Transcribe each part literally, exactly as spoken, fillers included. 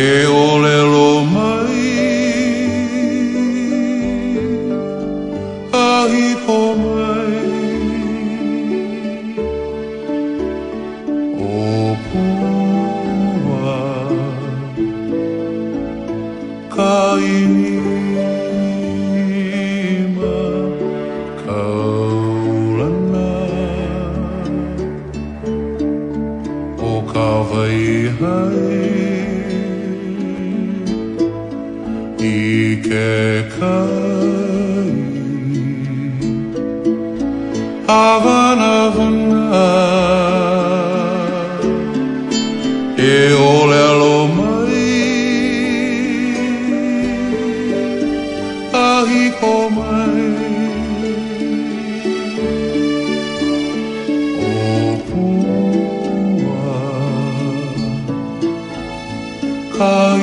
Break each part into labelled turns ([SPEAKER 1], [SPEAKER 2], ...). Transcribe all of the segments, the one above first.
[SPEAKER 1] e olelo mai ahi ko mai o pua ka inima kaulana o ka waihai I ke kai Havana Havana e ole alo mai ahi ko mai o pua kai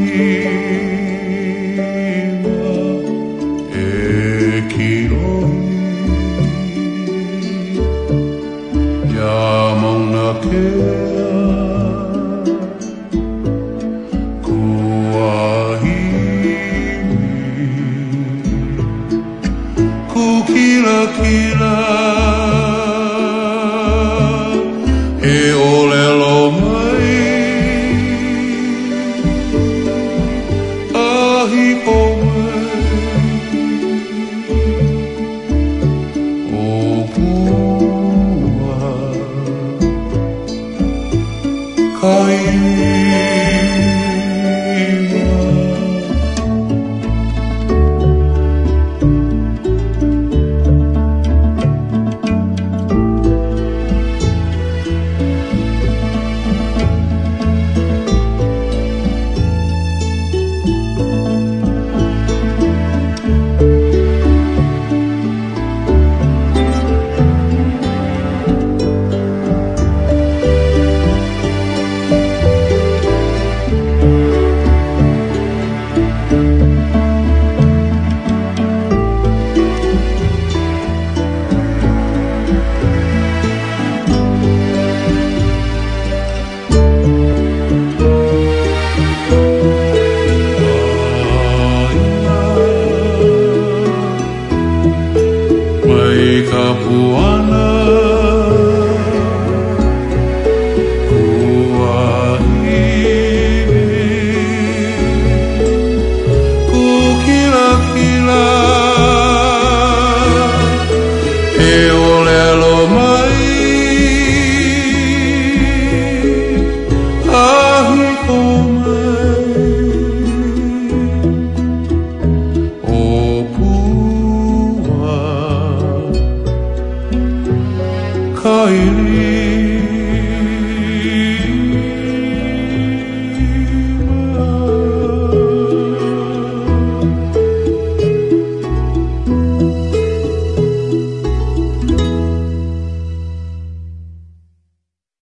[SPEAKER 1] Kila kila e olelo mai ahi ko mai o pua kai